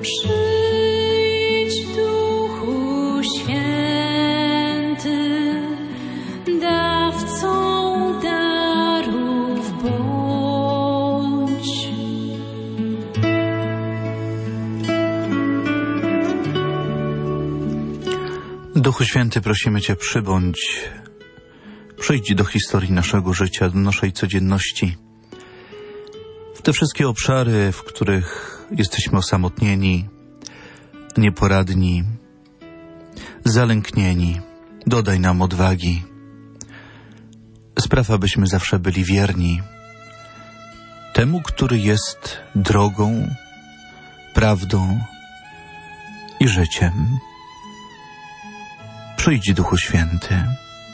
Przyjdź, Duchu Święty, dawcą darów bądź. Duchu Święty, prosimy Cię, przybądź. Przyjdź do historii naszego życia, do naszej codzienności. W te wszystkie obszary, w których jesteśmy osamotnieni, nieporadni, zalęknieni. Dodaj nam odwagi. Spraw, abyśmy zawsze byli wierni temu, który jest drogą, prawdą i życiem. Przyjdź, Duchu Święty.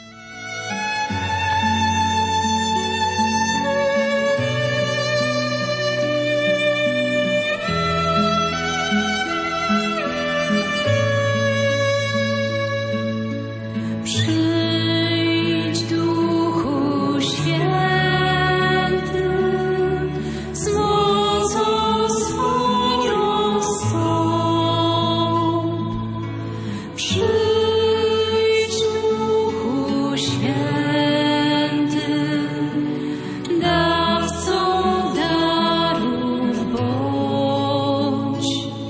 Przyjdź, Duchu Święty, z mocą swoją zstąp. Przyjdź, Duchu Święty, dawcą darów bądź.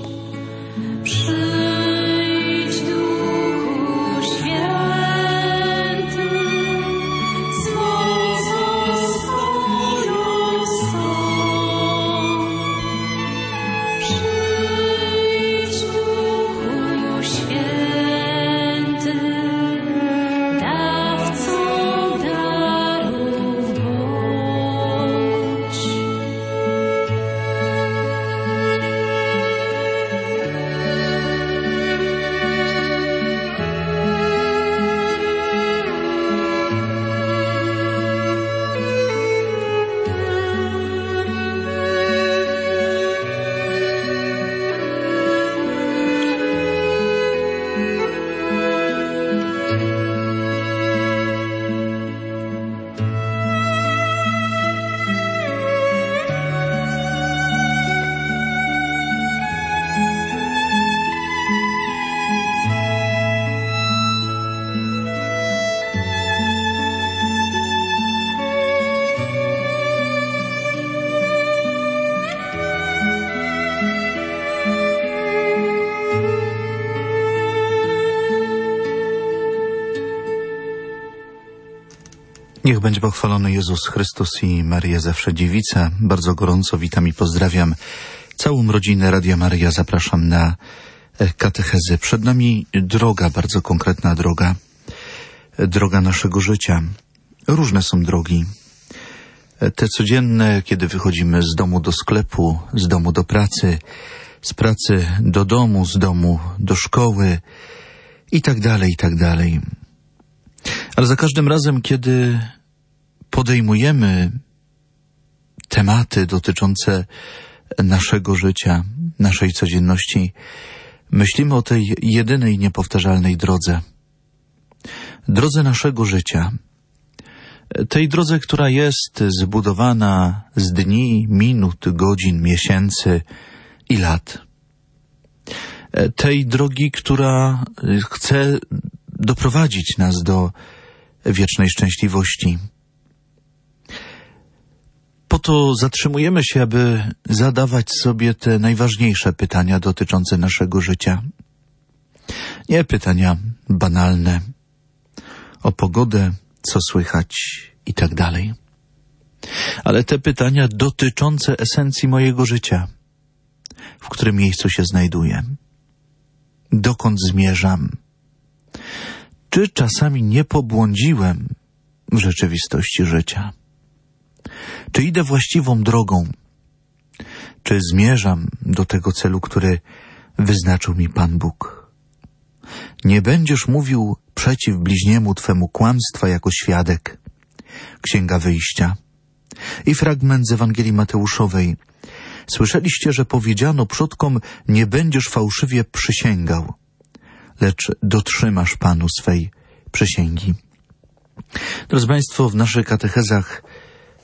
Przyjdź, Duchu Święty, z mocą swoją zstąp. Przyjdź, Duchu Święty, dawcą darów bądź. Niech będzie pochwalony Jezus Chrystus i Maryja zawsze dziewica. Bardzo gorąco witam i pozdrawiam całą rodzinę Radia Maryja. Zapraszam na katechezy. Przed nami droga, bardzo konkretna droga. Droga naszego życia. Różne są drogi. Te codzienne, kiedy wychodzimy z domu do sklepu, z domu do pracy, z pracy do domu, z domu do szkoły i tak dalej, i tak dalej. Ale za każdym razem, kiedy podejmujemy tematy dotyczące naszego życia, naszej codzienności, myślimy o tej jedynej, niepowtarzalnej drodze. Drodze naszego życia. Tej drodze, która jest zbudowana z dni, minut, godzin, miesięcy i lat. Tej drogi, która chce doprowadzić nas do wiecznej szczęśliwości. Po to zatrzymujemy się, aby zadawać sobie te najważniejsze pytania dotyczące naszego życia. Nie pytania banalne o pogodę, co słychać i tak dalej. Ale te pytania dotyczące esencji mojego życia. W którym miejscu się znajduję? Dokąd zmierzam? Czy czasami nie pobłądziłem w rzeczywistości życia? Czy idę właściwą drogą? Czy zmierzam do tego celu, który wyznaczył mi Pan Bóg? Nie będziesz mówił przeciw bliźniemu twemu kłamstwa jako świadek. Księga Wyjścia. I fragment z Ewangelii Mateuszowej. Słyszeliście, że powiedziano przodkom, nie będziesz fałszywie przysięgał, lecz dotrzymasz Panu swej przysięgi. Drodzy Państwo, w naszych katechezach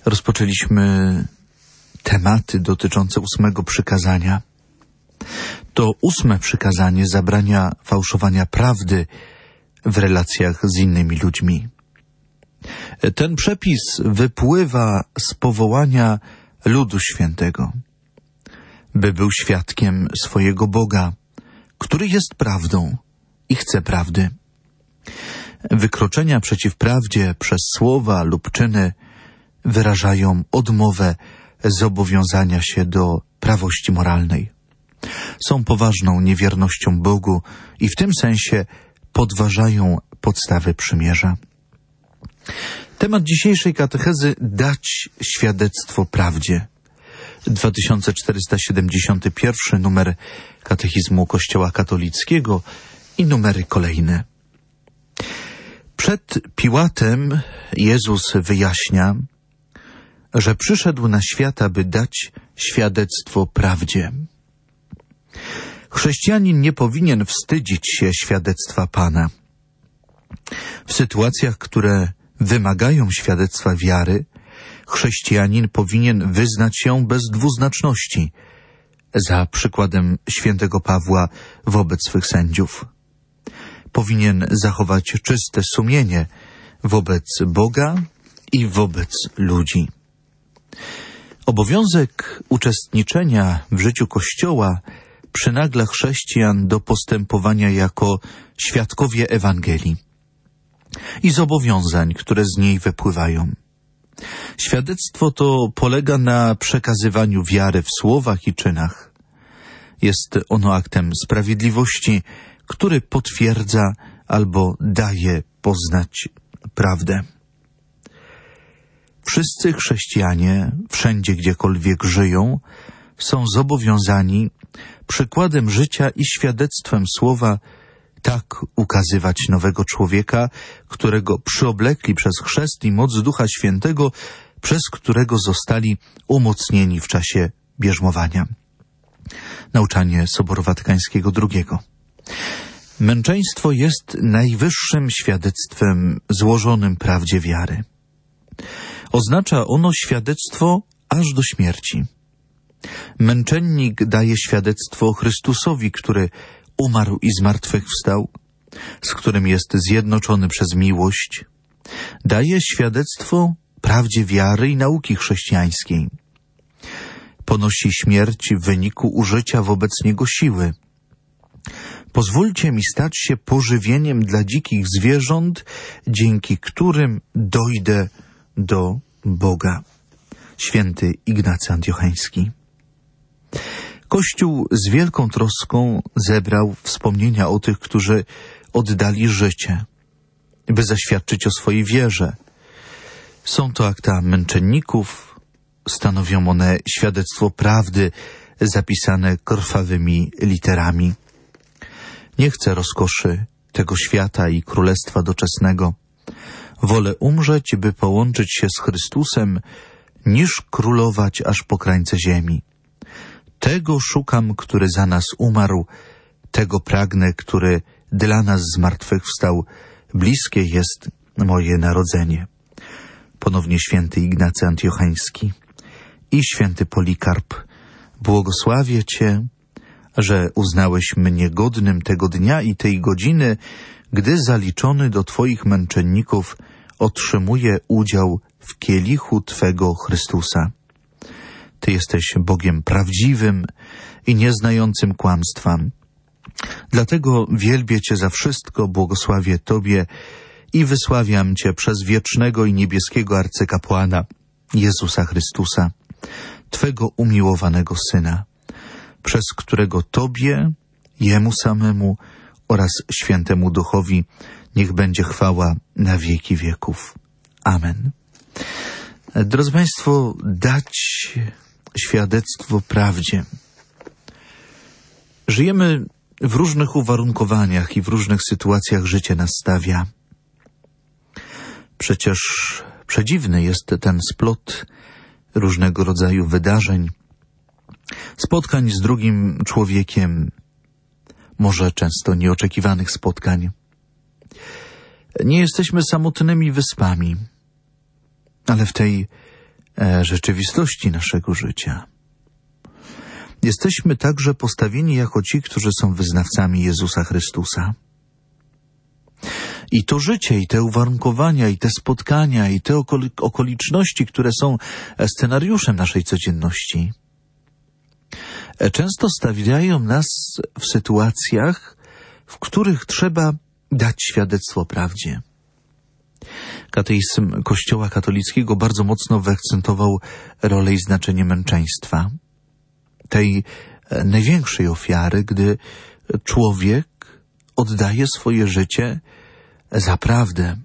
rozpoczęliśmy tematy dotyczące 8 przykazania. To 8. przykazanie zabrania fałszowania prawdy w relacjach z innymi ludźmi. Ten przepis wypływa z powołania ludu świętego, by był świadkiem swojego Boga, który jest prawdą i chce prawdy. Wykroczenia przeciw prawdzie przez słowa lub czyny wyrażają odmowę zobowiązania się do prawości moralnej. Są poważną niewiernością Bogu i w tym sensie podważają podstawy przymierza. Temat dzisiejszej katechezy: dać świadectwo prawdzie. 2471 numer Katechizmu Kościoła Katolickiego i numery kolejne. Przed Piłatem Jezus wyjaśnia, że przyszedł na świat, aby dać świadectwo prawdzie. Chrześcijanin nie powinien wstydzić się świadectwa Pana. W sytuacjach, które wymagają świadectwa wiary, chrześcijanin powinien wyznać ją bez dwuznaczności, za przykładem świętego Pawła wobec swych sędziów. Powinien zachować czyste sumienie wobec Boga i wobec ludzi. Obowiązek uczestniczenia w życiu Kościoła przynagla chrześcijan do postępowania jako świadkowie Ewangelii i zobowiązań, które z niej wypływają. Świadectwo to polega na przekazywaniu wiary w słowach i czynach. Jest ono aktem sprawiedliwości, który potwierdza albo daje poznać prawdę. Wszyscy chrześcijanie, wszędzie gdziekolwiek żyją, są zobowiązani przykładem życia i świadectwem słowa tak ukazywać nowego człowieka, którego przyoblekli przez chrzest i moc Ducha Świętego, przez którego zostali umocnieni w czasie bierzmowania. Nauczanie Soboru Watykańskiego II. Męczeństwo jest najwyższym świadectwem złożonym prawdzie wiary. Oznacza ono świadectwo aż do śmierci. Męczennik daje świadectwo Chrystusowi, który umarł i zmartwychwstał, z którym jest zjednoczony przez miłość. Daje świadectwo prawdzie wiary i nauki chrześcijańskiej. Ponosi śmierć w wyniku użycia wobec niego siły. Pozwólcie mi stać się pożywieniem dla dzikich zwierząt, dzięki którym dojdę do Boga. Święty Ignacy Antiocheński. Kościół z wielką troską zebrał wspomnienia o tych, którzy oddali życie, by zaświadczyć o swojej wierze. Są to akta męczenników, stanowią one świadectwo prawdy zapisane krwawymi literami. Nie chcę rozkoszy tego świata i królestwa doczesnego. Wolę umrzeć, by połączyć się z Chrystusem, niż królować aż po krańce ziemi. Tego szukam, który za nas umarł, tego pragnę, który dla nas zmartwychwstał. Bliskie jest moje narodzenie. Ponownie święty Ignacy Antiocheński i święty Polikarp. Błogosławię Cię, że uznałeś mnie godnym tego dnia i tej godziny, gdy zaliczony do Twoich męczenników otrzymuję udział w kielichu Twego Chrystusa. Ty jesteś Bogiem prawdziwym i nieznającym kłamstwa. Dlatego wielbię Cię za wszystko, błogosławię Tobie i wysławiam Cię przez wiecznego i niebieskiego arcykapłana Jezusa Chrystusa, Twego umiłowanego Syna, przez którego Tobie, Jemu samemu oraz Świętemu Duchowi niech będzie chwała na wieki wieków. Amen. Drodzy Państwo, dać świadectwo prawdzie. Żyjemy w różnych uwarunkowaniach i w różnych sytuacjach życie nas stawia. Przecież przedziwny jest ten splot różnego rodzaju wydarzeń, spotkań z drugim człowiekiem, może często nieoczekiwanych spotkań. Nie jesteśmy samotnymi wyspami, ale w tej rzeczywistości naszego życia jesteśmy także postawieni jako ci, którzy są wyznawcami Jezusa Chrystusa. I to życie, i te uwarunkowania, i te spotkania, i te okoliczności, które są scenariuszem naszej codzienności, często stawiają nas w sytuacjach, w których trzeba dać świadectwo prawdzie. Kateizm Kościoła katolickiego bardzo mocno wyakcentował rolę i znaczenie męczeństwa, tej największej ofiary, gdy człowiek oddaje swoje życie za prawdę.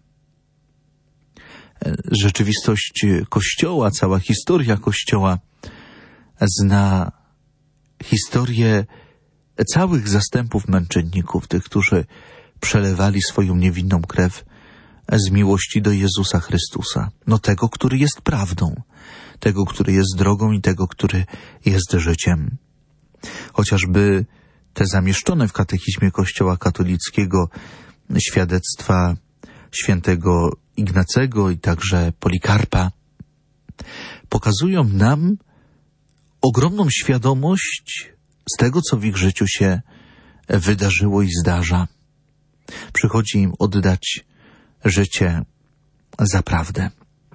Rzeczywistość Kościoła, cała historia Kościoła zna historię całych zastępów męczenników, tych, którzy przelewali swoją niewinną krew z miłości do Jezusa Chrystusa. No tego, który jest prawdą, tego, który jest drogą i tego, który jest życiem. Chociażby te zamieszczone w katechizmie Kościoła katolickiego świadectwa świętego Ignacego i także Polikarpa pokazują nam ogromną świadomość z tego, co w ich życiu się wydarzyło i zdarza. Przychodzi im oddać życie za prawdę.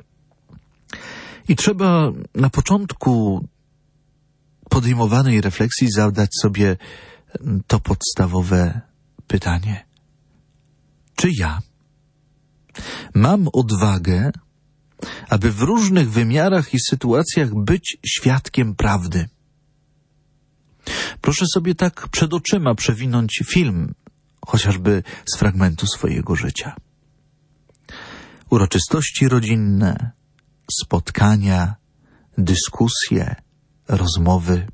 I trzeba na początku podejmowanej refleksji zadać sobie to podstawowe pytanie. Czy ja mam odwagę, aby w różnych wymiarach i sytuacjach być świadkiem prawdy? Proszę sobie tak przed oczyma przewinąć film, chociażby z fragmentu swojego życia. Uroczystości rodzinne, spotkania, dyskusje, rozmowy.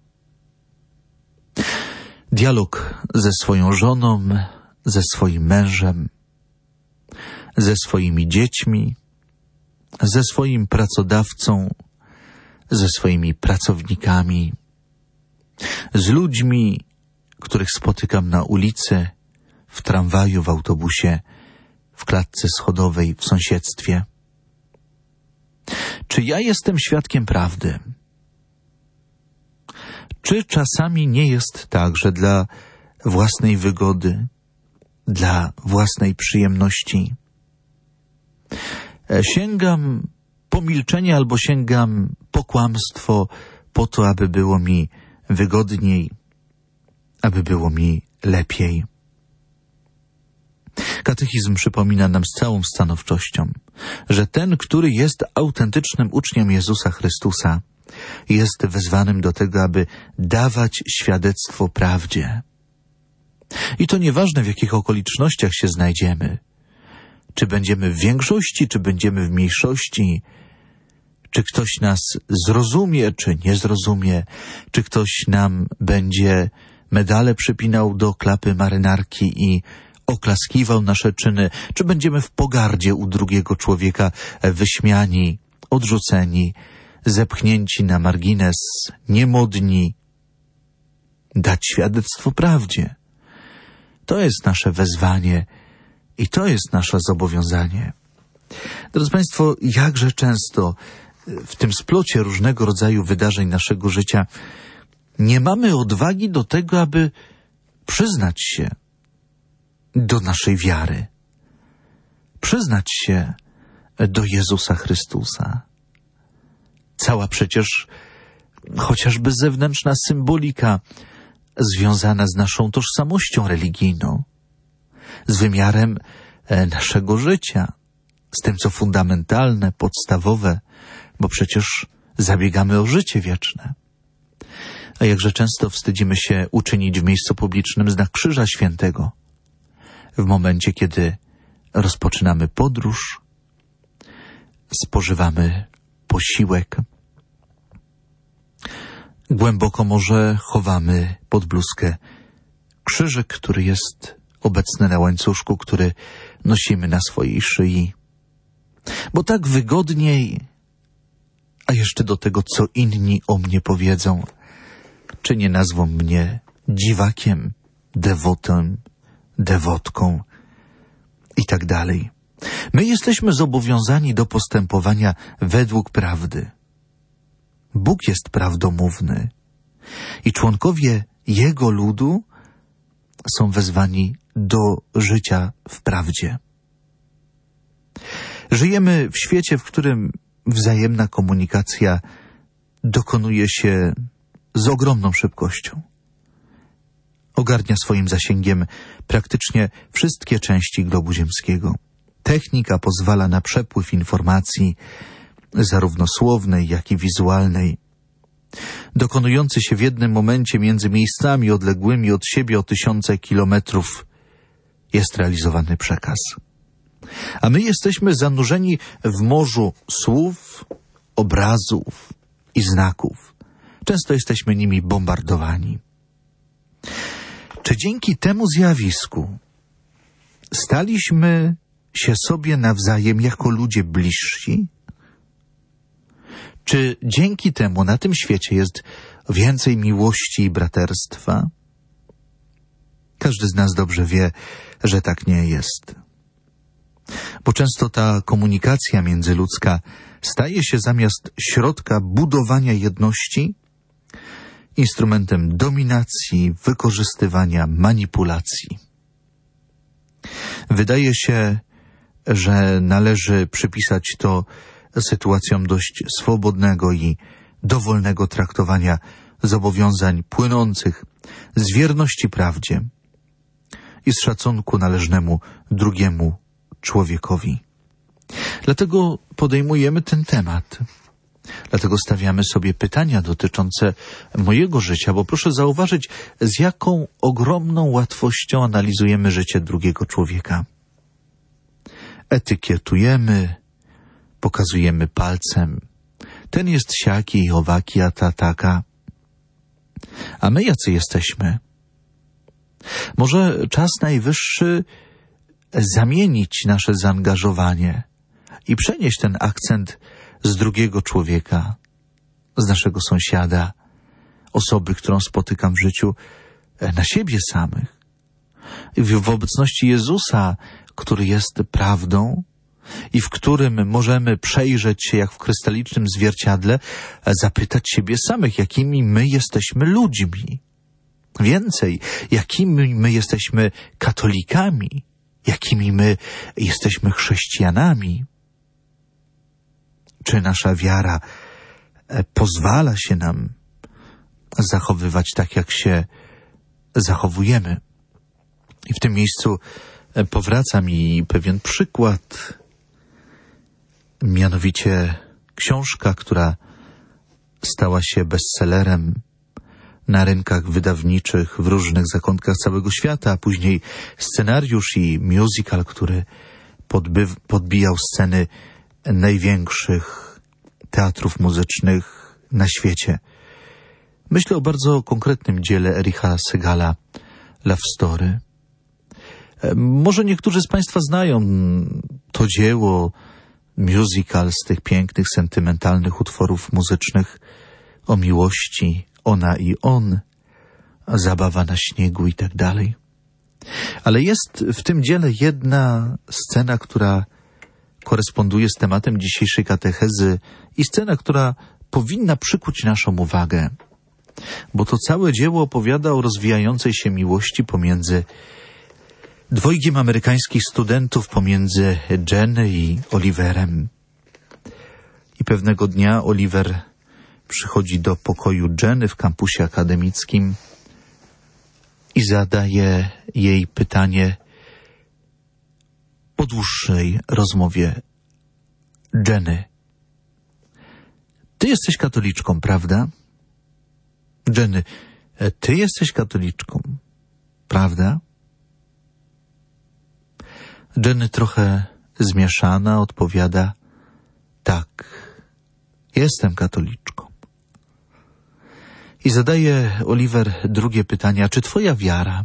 Dialog ze swoją żoną, ze swoim mężem, ze swoimi dziećmi, ze swoim pracodawcą, ze swoimi pracownikami, z ludźmi, których spotykam na ulicy, w tramwaju, w autobusie, w klatce schodowej, w sąsiedztwie. Czy ja jestem świadkiem prawdy? Czy czasami nie jest tak, że dla własnej wygody, dla własnej przyjemności sięgam po milczenie albo sięgam po kłamstwo po to, aby było mi wygodniej, aby było mi lepiej? Katechizm przypomina nam z całą stanowczością, że ten, który jest autentycznym uczniem Jezusa Chrystusa, jest wezwanym do tego, aby dawać świadectwo prawdzie. I to nieważne, w jakich okolicznościach się znajdziemy. Czy będziemy w większości, czy będziemy w mniejszości, czy ktoś nas zrozumie, czy nie zrozumie, czy ktoś nam będzie medale przypinał do klapy marynarki i oklaskiwał nasze czyny, czy będziemy w pogardzie u drugiego człowieka wyśmiani, odrzuceni, zepchnięci na margines, niemodni. Dać świadectwo prawdzie. To jest nasze wezwanie i to jest nasze zobowiązanie. Drodzy Państwo, jakże często w tym splocie różnego rodzaju wydarzeń naszego życia nie mamy odwagi do tego, aby przyznać się do naszej wiary, przyznać się do Jezusa Chrystusa. Cała przecież chociażby zewnętrzna symbolika związana z naszą tożsamością religijną, z wymiarem naszego życia, z tym, co fundamentalne, podstawowe, bo przecież zabiegamy o życie wieczne. A jakże często wstydzimy się uczynić w miejscu publicznym znak Krzyża Świętego, w momencie, kiedy rozpoczynamy podróż, spożywamy posiłek, głęboko może chowamy pod bluzkę krzyżyk, który jest obecny na łańcuszku, który nosimy na swojej szyi. Bo tak wygodniej, a jeszcze do tego, co inni o mnie powiedzą, czy nie nazwą mnie dziwakiem, dewotem, dewotką i tak dalej. My jesteśmy zobowiązani do postępowania według prawdy. Bóg jest prawdomówny I członkowie Jego ludu są wezwani do życia w prawdzie. Żyjemy w świecie, w którym wzajemna komunikacja dokonuje się z ogromną szybkością. Ogarnia swoim zasięgiem praktycznie wszystkie części globu ziemskiego. Technika pozwala na przepływ informacji, zarówno słownej, jak i wizualnej, dokonujący się w jednym momencie między miejscami odległymi od siebie o tysiące kilometrów, jest realizowany przekaz. A my jesteśmy zanurzeni w morzu słów, obrazów i znaków. Często jesteśmy nimi bombardowani. Czy dzięki temu zjawisku staliśmy się sobie nawzajem jako ludzie bliżsi? Czy dzięki temu na tym świecie jest więcej miłości i braterstwa? Każdy z nas dobrze wie, że tak nie jest. Bo często ta komunikacja międzyludzka staje się zamiast środka budowania jedności instrumentem dominacji, wykorzystywania, manipulacji. Wydaje się, że należy przypisać to sytuacjom dość swobodnego i dowolnego traktowania zobowiązań płynących z wierności prawdzie i z szacunku należnemu drugiemu człowiekowi. Dlatego podejmujemy ten temat. Dlatego stawiamy sobie pytania dotyczące mojego życia, bo proszę zauważyć, z jaką ogromną łatwością analizujemy życie drugiego człowieka. Etykietujemy, pokazujemy palcem. Ten jest siaki, owaki, a ta taka. A my jacy jesteśmy? Może czas najwyższy zamienić nasze zaangażowanie i przenieść ten akcent z drugiego człowieka, z naszego sąsiada, osoby, którą spotykam w życiu, na siebie samych. I w obecności Jezusa, który jest prawdą i w którym możemy przejrzeć się jak w krystalicznym zwierciadle, zapytać siebie samych, jakimi my jesteśmy ludźmi. Więcej, jakimi my jesteśmy katolikami, jakimi my jesteśmy chrześcijanami. Czy nasza wiara pozwala się nam zachowywać tak, jak się zachowujemy? I w tym miejscu powraca mi pewien przykład, mianowicie książka, która stała się bestsellerem na rynkach wydawniczych w różnych zakątkach całego świata, a później scenariusz i musical, który podbijał sceny największych teatrów muzycznych na świecie. Myślę o bardzo konkretnym dziele Ericha Segala, Love Story. Może niektórzy z Państwa znają to dzieło, musical z tych pięknych, sentymentalnych utworów muzycznych o miłości, ona i on, zabawa na śniegu i tak dalej. Ale jest w tym dziele jedna scena, która koresponduje z tematem dzisiejszej katechezy i scena, która powinna przykuć naszą uwagę, bo to całe dzieło opowiada o rozwijającej się miłości pomiędzy dwojgiem amerykańskich studentów, pomiędzy Jenny i Oliverem. I pewnego dnia Oliver przychodzi do pokoju Jenny w kampusie akademickim i zadaje jej pytanie po dłuższej rozmowie. Jenny, ty jesteś katoliczką, prawda? Jenny, ty jesteś katoliczką, prawda? Jenny trochę zmieszana odpowiada, tak, jestem katoliczką. I zadaje Oliver drugie pytanie, a czy twoja wiara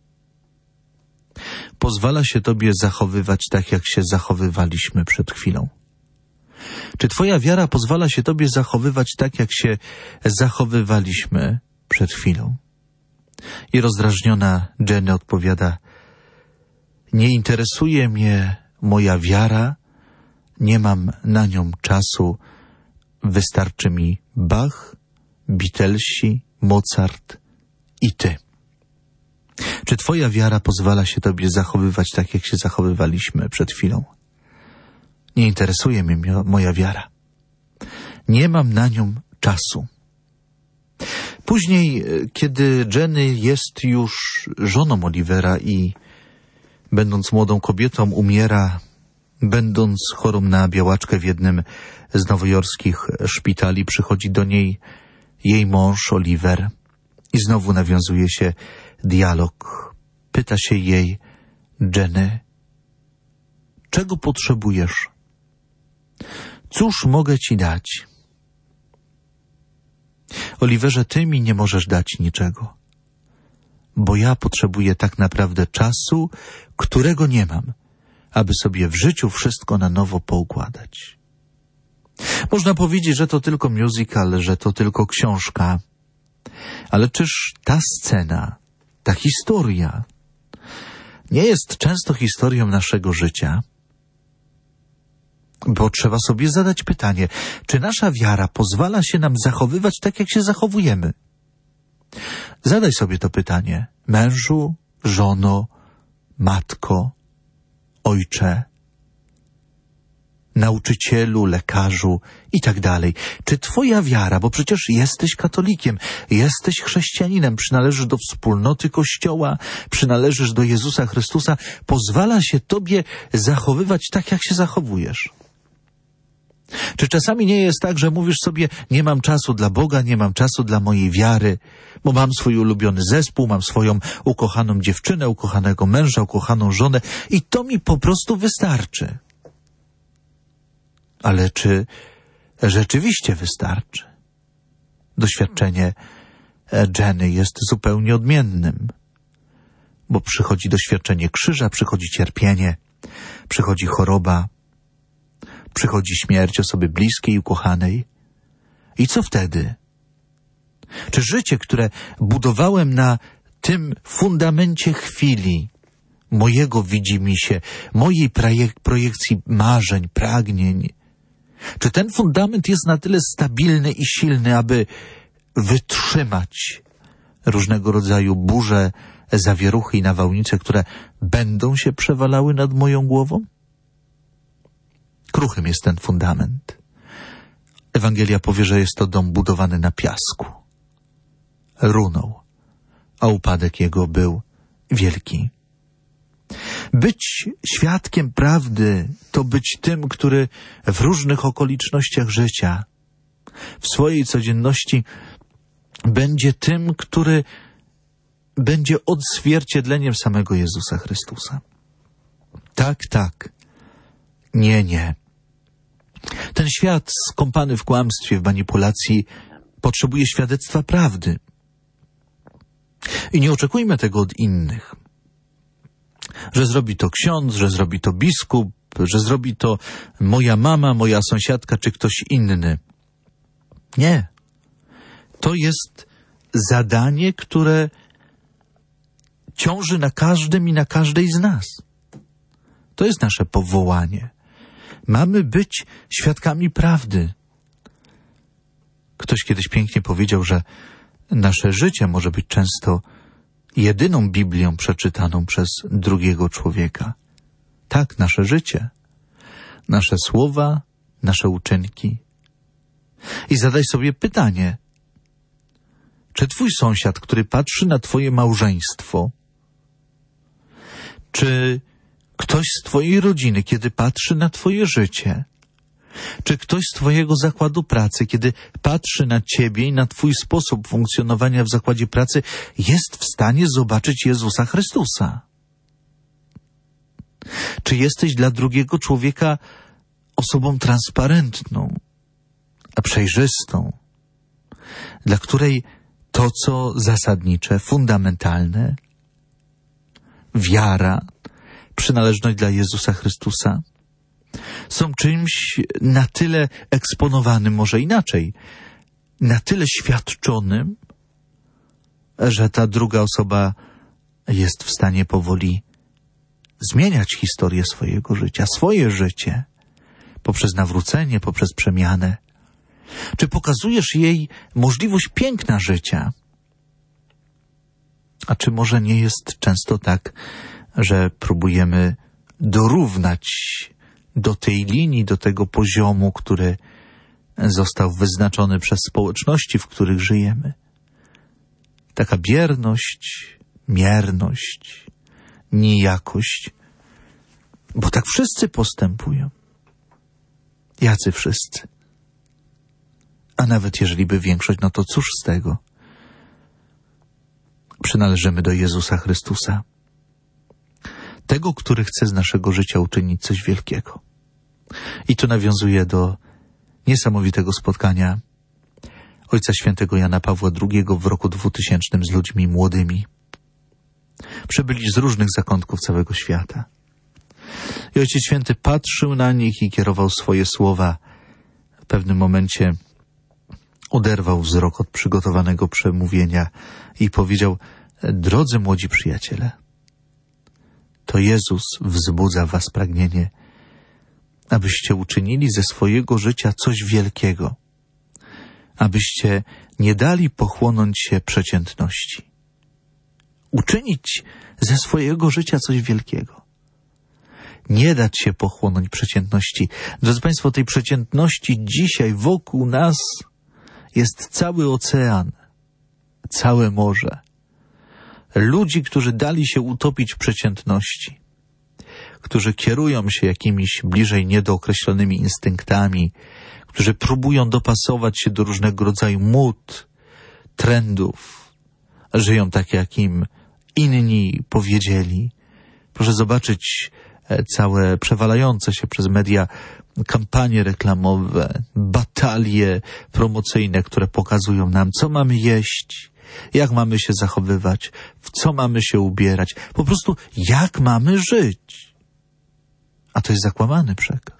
pozwala się tobie zachowywać tak, jak się zachowywaliśmy przed chwilą? Czy twoja wiara pozwala się tobie zachowywać tak, jak się zachowywaliśmy przed chwilą? I rozdrażniona Jenny odpowiada, nie interesuje mnie moja wiara, nie mam na nią czasu, wystarczy mi Bach, Beatlesi, Mozart i ty. Czy twoja wiara pozwala się tobie zachowywać tak, jak się zachowywaliśmy przed chwilą? Nie interesuje mnie moja wiara. Nie mam na nią czasu. Później, kiedy Jenny jest już żoną Olivera i będąc młodą kobietą umiera, będąc chorą na białaczkę w jednym z nowojorskich szpitali, przychodzi do niej jej mąż Oliver i znowu nawiązuje się dialog. Pyta się jej: Jenny, czego potrzebujesz? Cóż mogę ci dać? Oliverze, ty mi nie możesz dać niczego, bo ja potrzebuję tak naprawdę czasu, którego nie mam, aby sobie w życiu wszystko na nowo poukładać. Można powiedzieć, że to tylko musical, że to tylko książka, ale czyż ta scena, ta historia nie jest często historią naszego życia? Bo trzeba sobie zadać pytanie, czy nasza wiara pozwala się nam zachowywać tak, jak się zachowujemy? Zadaj sobie to pytanie, mężu, żono, matko, ojcze, nauczycielu, lekarzu i tak dalej. Czy twoja wiara, bo przecież jesteś katolikiem, jesteś chrześcijaninem, przynależysz do wspólnoty Kościoła, przynależysz do Jezusa Chrystusa, pozwala się tobie zachowywać tak, jak się zachowujesz? Czy czasami nie jest tak, że mówisz sobie, nie mam czasu dla Boga, nie mam czasu dla mojej wiary, bo mam swój ulubiony zespół, mam swoją ukochaną dziewczynę, ukochanego męża, ukochaną żonę i to mi po prostu wystarczy. Ale czy rzeczywiście wystarczy? Doświadczenie Jenny jest zupełnie odmiennym, bo przychodzi doświadczenie krzyża, przychodzi cierpienie, przychodzi choroba, przychodzi śmierć osoby bliskiej i ukochanej. I co wtedy? Czy życie, które budowałem na tym fundamencie chwili, mojego widzimisię, mojej projekcji marzeń, pragnień, czy ten fundament jest na tyle stabilny i silny, aby wytrzymać różnego rodzaju burze, zawieruchy i nawałnice, które będą się przewalały nad moją głową? Kruchym jest ten fundament. Ewangelia powie, że jest to dom budowany na piasku. Runął, a upadek jego był wielki. Być świadkiem prawdy to być tym, który w różnych okolicznościach życia, w swojej codzienności będzie tym, który będzie odzwierciedleniem samego Jezusa Chrystusa. Tak. Nie. Ten świat skąpany w kłamstwie, w manipulacji potrzebuje świadectwa prawdy. I nie oczekujmy tego od innych. Że zrobi to ksiądz, że zrobi to biskup, że zrobi to moja mama, moja sąsiadka czy ktoś inny. Nie. To jest zadanie, które ciąży na każdym i na każdej z nas. To jest nasze powołanie. Mamy być świadkami prawdy. Ktoś kiedyś pięknie powiedział, że nasze życie może być często jedyną Biblią przeczytaną przez drugiego człowieka. Tak, nasze życie, nasze słowa, nasze uczynki. I zadaj sobie pytanie, czy twój sąsiad, który patrzy na twoje małżeństwo, czy ktoś z twojej rodziny, kiedy patrzy na twoje życie, czy ktoś z twojego zakładu pracy, kiedy patrzy na ciebie i na twój sposób funkcjonowania w zakładzie pracy, jest w stanie zobaczyć Jezusa Chrystusa? Czy jesteś dla drugiego człowieka osobą transparentną, a przejrzystą, dla której to, co zasadnicze, fundamentalne, wiara, przynależność dla Jezusa Chrystusa, są czymś na tyle eksponowanym, może inaczej, na tyle świadczonym, że ta druga osoba jest w stanie powoli zmieniać historię swojego życia, swoje życie, poprzez nawrócenie, poprzez przemianę. Czy pokazujesz jej możliwość piękna życia, A czy może nie jest często tak, że próbujemy dorównać do tej linii, do tego poziomu, który został wyznaczony przez społeczności, w których żyjemy? Taka bierność, mierność, nijakość, bo tak wszyscy postępują. Jacy wszyscy? A nawet jeżeli by większość, no to cóż z tego? Przynależymy do Jezusa Chrystusa, tego, który chce z naszego życia uczynić coś wielkiego. I tu nawiązuje do niesamowitego spotkania Ojca Świętego Jana Pawła II w roku 2000 z ludźmi młodymi. Przybyli z różnych zakątków całego świata. I Ojciec Święty patrzył na nich i kierował swoje słowa. W pewnym momencie oderwał wzrok od przygotowanego przemówienia i powiedział: drodzy młodzi przyjaciele, to Jezus wzbudza w was pragnienie, abyście uczynili ze swojego życia coś wielkiego, abyście nie dali pochłonąć się przeciętności. Uczynić ze swojego życia coś wielkiego. Nie dać się pochłonąć przeciętności. Drodzy Państwo, tej przeciętności dzisiaj wokół nas jest cały ocean, całe morze. Ludzi, którzy dali się utopić w przeciętności, którzy kierują się jakimiś bliżej niedookreślonymi instynktami, którzy próbują dopasować się do różnego rodzaju mód, trendów, żyją tak, jak im inni powiedzieli. Proszę zobaczyć całe przewalające się przez media kampanie reklamowe, batalie promocyjne, które pokazują nam, co mamy jeść, jak mamy się zachowywać, w co mamy się ubierać, po prostu jak mamy żyć. A to jest zakłamany przekaz.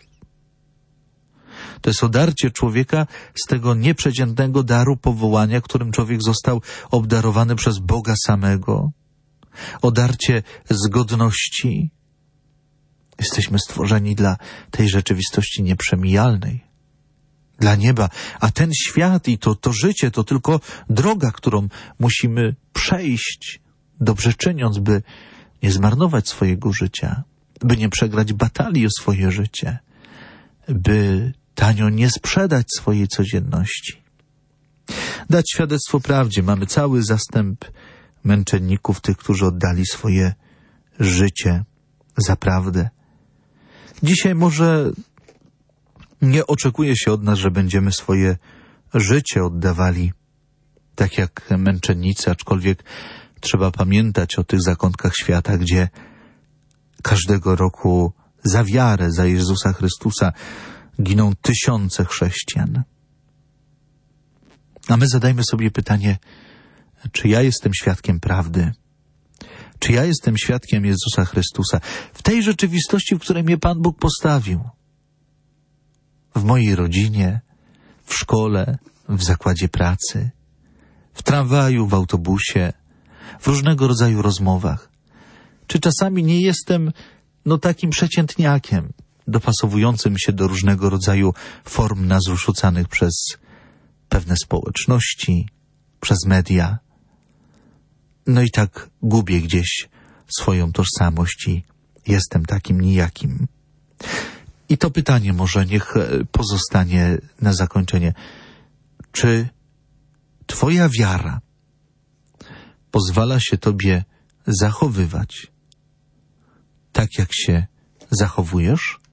To jest odarcie człowieka z tego nieprzeciętnego daru powołania, którym człowiek został obdarowany przez Boga samego. Odarcie z godności. Jesteśmy stworzeni dla tej rzeczywistości nieprzemijalnej, dla nieba, a ten świat i to życie to tylko droga, którą musimy przejść, dobrze czyniąc, by nie zmarnować swojego życia, by nie przegrać batalii o swoje życie, by tanio nie sprzedać swojej codzienności. Dać świadectwo prawdzie. Mamy cały zastęp męczenników, tych, którzy oddali swoje życie za prawdę. Dzisiaj może nie oczekuje się od nas, że będziemy swoje życie oddawali tak jak męczennicy, aczkolwiek trzeba pamiętać o tych zakątkach świata, gdzie każdego roku za wiarę, za Jezusa Chrystusa giną tysiące chrześcijan. A my zadajmy sobie pytanie, czy ja jestem świadkiem prawdy? Czy ja jestem świadkiem Jezusa Chrystusa w tej rzeczywistości, w której mnie Pan Bóg postawił? W mojej rodzinie, w szkole, w zakładzie pracy, w tramwaju, w autobusie, w różnego rodzaju rozmowach. Czy czasami nie jestem takim przeciętniakiem, dopasowującym się do różnego rodzaju form nazw rzucanych przez pewne społeczności, przez media? No i tak gubię gdzieś swoją tożsamość i jestem takim nijakim. I to pytanie może niech pozostanie na zakończenie. Czy Twoja wiara pozwala się Tobie zachowywać tak, jak się zachowujesz?